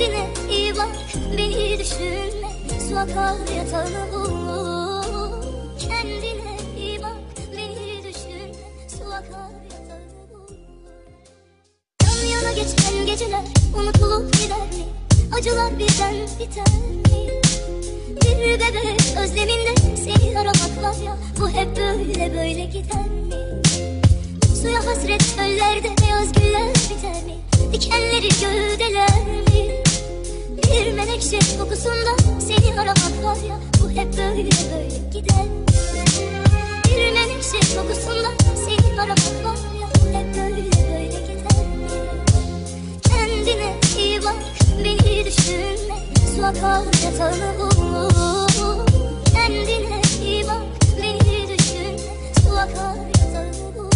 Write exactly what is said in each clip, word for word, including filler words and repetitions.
Kendine iyi bak, beni düşünme. Su akar yatağını bul. Kendine iyi bak, beni düşünme. Su akar yatağını bul. Yan yana geçen geceler unutulup gider mi? Acılar birden biter mi? Bir bebek özleminde seni aramak var ya, bu hep böyle böyle gider mi? Suya hasret çöllerde beyaz güller biter mi? Dikenleri gövdeler mi? Bir menekşe kokusunda seni aramak var ya, bu hep böyle böyle gider mi? Bir menekşe kokusunda seni aramak var ya, bu hep böyle böyle gider mi? Kendine iyi bak, beni düşünme. Su akar yatağını bul. Kendine iyi bak, beni düşünme. Su akar yatağını bul.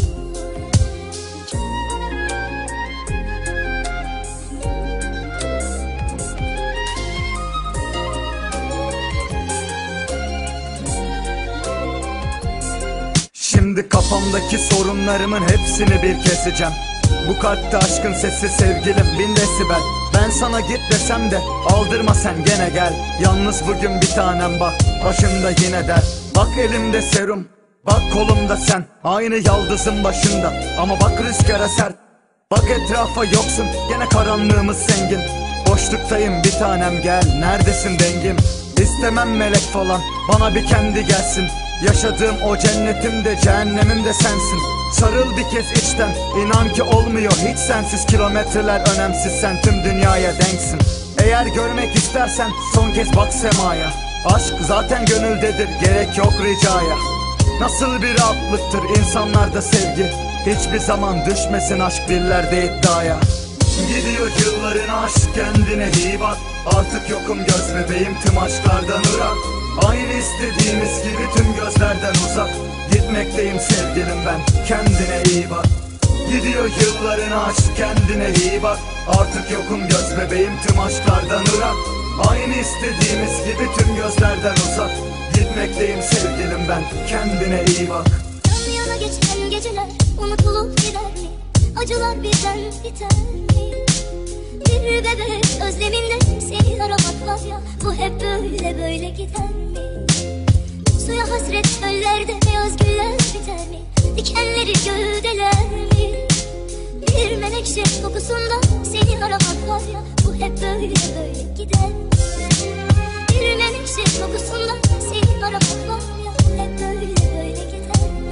Şimdi kafamdaki sorunlarımın hepsini bir keseceğim. Bu kalpte aşkın sesi sevgilim bin desibel. Ben sana git desem de aldırma sen gene gel. Yalnız bugün bir tanem bak, başımda yine der. Bak elimde serum, bak kolumda sen. Aynı yaldızın başında ama bak rüzgara sert. Bak etrafa yoksun, gene karanlığımız zengin. Boşluktayım bir tanem gel, neredesin dengim? İstemem melek falan, bana bir kendi gelsin. Yaşadığım o cennetim de cehennemim de sensin. Sarıl bir kez içten, inan ki olmuyor hiç sensiz. Kilometreler önemsiz, sen tüm dünyaya denksin. Eğer görmek istersen son kez bak semaya. Aşk zaten gönüldedir, gerek yok ricaya. Nasıl bir rahatlıktır insanlarda sevgi. Hiçbir zaman düşmesin aşk dillerde iddiaya. Gidiyor yılların aşk, kendine iyi bak. Artık yokum göz bebeğim, tüm aşklardan ırak. Aynı istediğimiz gibi tüm gözlerden uzak. Gitmekteyim sevgilim ben, kendine iyi bak. Gidiyor yılların aşk, kendine iyi bak. Artık yokum göz bebeğim, tüm aşklardan ırak. Aynı istediğimiz gibi tüm gözlerden uzak. Gitmekteyim sevgilim ben, kendine iyi bak. Yan yana geçen geceler unutulup gider mi? Acılar birden biter mi? Bir bebek özleminde seni aramak var ya, bu hep böyle böyle gider mi? Suya hasret çöllerde beyaz güller biter mi? Dikenleri gövdeler mi? Bir menekşe kokusunda seni aramak var ya, bu hep böyle böyle gider mi? Bir menekşe kokusunda seni aramak var ya, bu hep böyle böyle gider mi?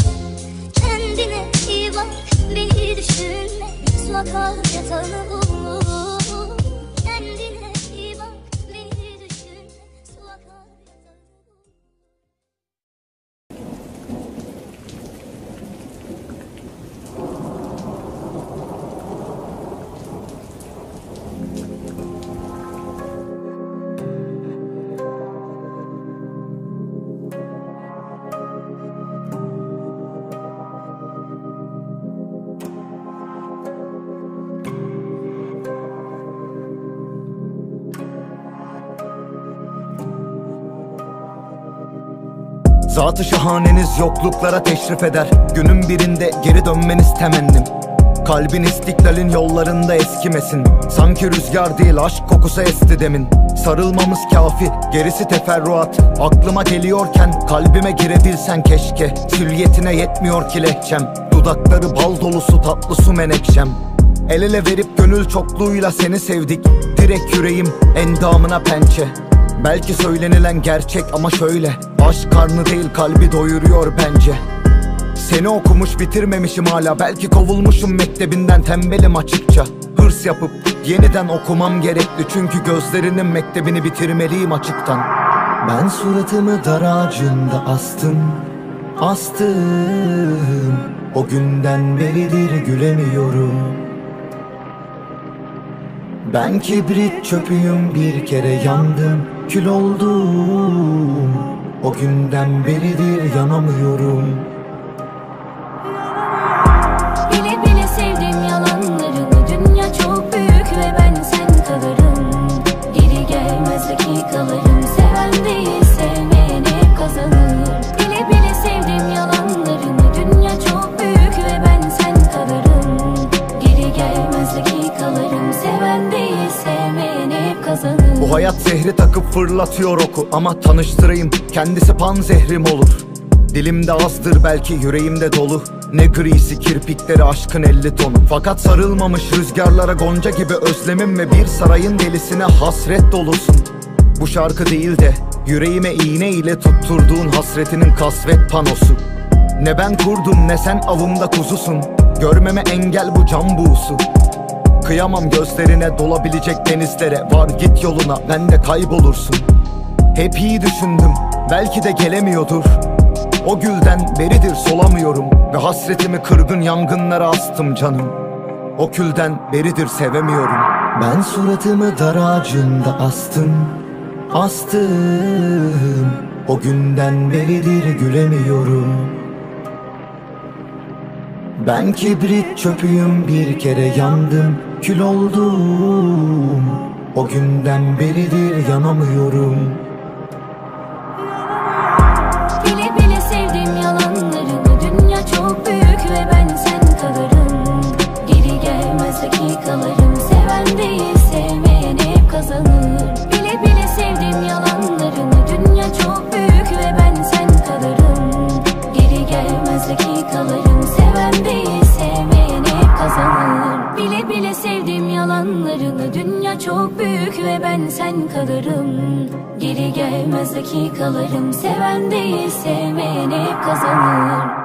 Kendine iyi bak, beni düşünme. Su akar yatağını bul. Kendine iyi bak, beni düşünme. Su akar yatağını bul. Zat-ı şahaneniz yokluklara teşrif eder. Günün birinde geri dönmeniz temennim. Kalbin istiklalin yollarında eskimesin. Sanki rüzgar değil aşk kokusu esti demin. Sarılmamız kafi, gerisi teferruat. Aklıma geliyorken kalbime girebilsen keşke. Süliyetine yetmiyor ki lehçem. Dudakları bal dolusu tatlı su menekşem. El ele verip gönül çokluğuyla seni sevdik. Direkt yüreğim endamına pençe. Belki söylenilen gerçek ama şöyle: aşk karnı değil kalbi doyuruyor bence. Seni okumuş bitirmemişim hala. Belki kovulmuşum mektebinden, tembelim açıkça. Hırs yapıp yeniden okumam gerekli. Çünkü gözlerinin mektebini bitirmeliyim açıktan. Ben suratımı dar ağacında astım, astım. O günden beridir gülemiyorum. Ben kibrit çöpüyüm, bir kere yandım, kül oldum. O günden beridir yanamıyorum. Bile bile sevdim yalanlarını. Dünya çok büyük ve ben sen kalırım. Geri gelmez dakikalarım. Seven değil sevmeyen hep kazanır. Bile bile sevdim yalanlarını. Dünya çok büyük ve ben sen kalırım. Geri gelmez dakikalarım. Seven değil sevmeyen hep kazanır. Bu hayat zehri takıp fırlatıyor oku, ama tanıştırayım, kendisi pan zehrim olur. Dilimde azdır belki, yüreğimde dolu. Ne grisi kirpikleri aşkın elli tonu. Fakat sarılmamış rüzgarlara gonca gibi özlemim ve bir sarayın delisine hasret dolusun. Bu şarkı değil de yüreğime iğne ile tutturduğun hasretinin kasvet panosu. Ne ben kurdum ne sen avımda kuzusun. Görmeme engel bu can buğusu. Kıyamam gözlerine dolabilecek denizlere. Var git yoluna, ben de kaybolursun. Hep iyi düşündüm, belki de gelemiyordur. O gülden beridir solamıyorum ve hasretimi kırgın yangınlara astım canım. O külden beridir sevemiyorum. Ben suratımı dar ağacında astım, astım. O günden beridir gülemiyorum. Ben kibrit çöpüyüm, bir kere yandım, kül oldum. O günden beridir yanamıyorum. Bile bile sevdim yalanlarını. Dünya çok büyük ve ben sen kalırım. Geri gelmez dakikalarım. Seven değil sevmeyen hep kazanır. Bile bile sevdim yalanlarını. Dünya çok büyük ve ben sen kalırım. Geri gelmez dakikalarım. Seven değil sevmeyen hep kazanır. Bile bile sevdim yalanlarını. Dünya çok büyük ve ben sen kalırım. Geri gelmez dakikalarım. Seven değil sevmeyen hep kazanır.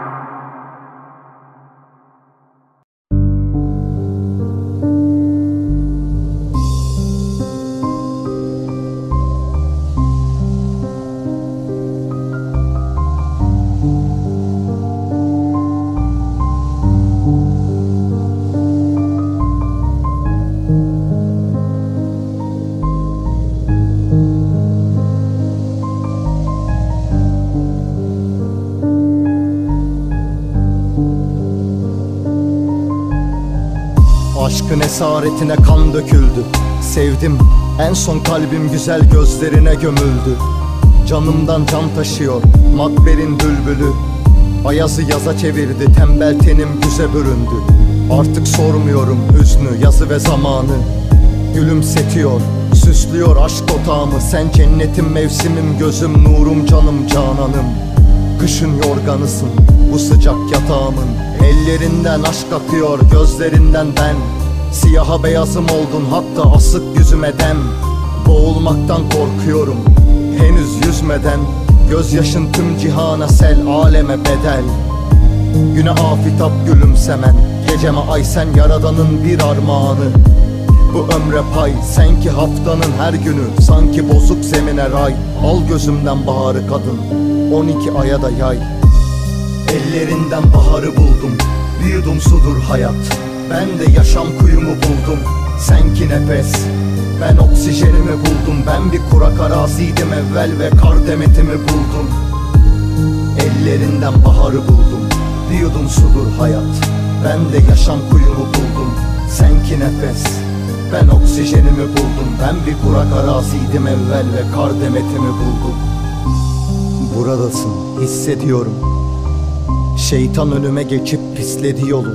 Aşkın esaretine kan döküldü. Sevdim, en son kalbim güzel gözlerine gömüldü. Canımdan can taşıyor matberin bülbülü. Ayazı yaza çevirdi, tembel tenim güze büründü. Artık sormuyorum hüznü, yazı ve zamanı. Gülümsetiyor, süslüyor aşk otağımı. Sen cennetim, mevsimim, gözüm, nurum, canım, cananım. Kışın yorganısın, bu sıcak yatağımın. Ellerinden aşk akıyor, gözlerinden ben. Siyaha beyazım oldun, hatta asık yüzüme dem. Boğulmaktan korkuyorum, henüz yüzmeden. Gözyaşın tüm cihana sel, aleme bedel. Güne afitap gülümsemen, geceme ay sen yaradanın bir armağanı. Bu ömre pay, sen ki haftanın her günü. Sanki bozuk zemine ray, al gözümden baharı kadın. On iki aya da yay. Ellerinden baharı buldum, bir yudum sudur hayat. Ben de yaşam kuyumu buldum, sen ki nefes. Ben oksijenimi buldum, ben bir kurak araziydim evvel ve kar demetimi buldum. Ellerinden baharı buldum, bir yudum sudur hayat. Ben de yaşam kuyumu buldum, sen ki nefes. Ben oksijenimi buldum, ben bir kurak araziydim evvel ve kar demetimi buldum. Buradasın, hissediyorum. Şeytan önüme geçip pisledi yolu.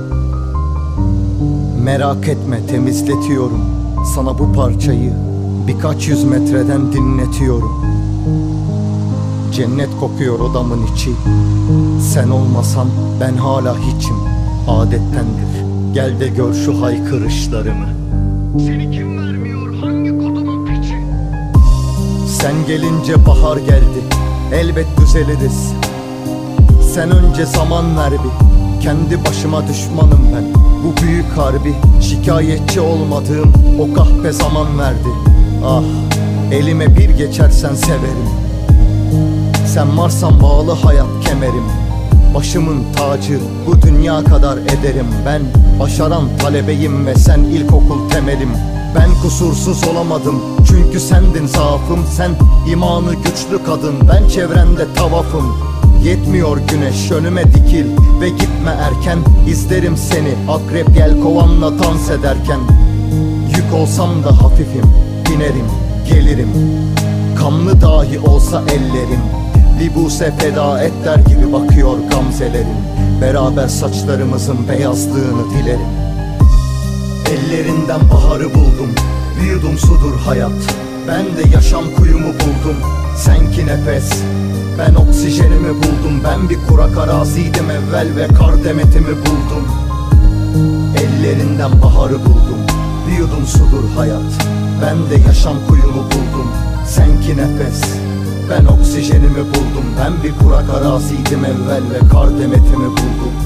Merak etme, temizletiyorum. Sana bu parçayı birkaç yüz metreden dinletiyorum. Cennet kokuyor odamın içi. Sen olmasan ben hala hiçim. Adettendir, gel de gör şu haykırışlarımı. Seni kim vermiyor, hangi kodumun piçi? Sen gelince bahar geldi, elbet düzeliriz. Sen önce zaman ver bir, kendi başıma düşmanım ben. Bu büyük harbi, şikayetçi olmadığım o kahpe zaman verdi. Ah, elime bir geçersen severim. Sen varsan bağlı hayat kemerim. Başımın tacı, bu dünya kadar ederim. Ben başaran talebeyim ve sen ilkokul temelim. Ben kusursuz olamadım çünkü sendin zaafım. Sen imanı güçlü kadın, ben çevrende tavafım. Yetmiyor güneş, önüme dikil ve gitme erken. İzlerim seni akrep yelkovanla dans ederken. Yük olsam da hafifim, binerim, gelirim. Kanlı dahi olsa ellerim, libuse feda et der gibi bakıyor gamzelerin. Beraber saçlarımızın beyazlığını dilerim. Ellerinden baharı buldum, Bir yudum sudur hayat. Ben de yaşam kuyumu buldum, senki nefes. Ben oksijenimi buldum. Ben bir kurak araziydim evvel ve kar demetimi buldum. Ellerinden baharı buldum. Bir yudum sudur hayat. Ben de yaşam kuyumu buldum, senki nefes. Ben oksijenimi buldum. Ben bir kurak araziydim evvel ve kar demetimi buldum.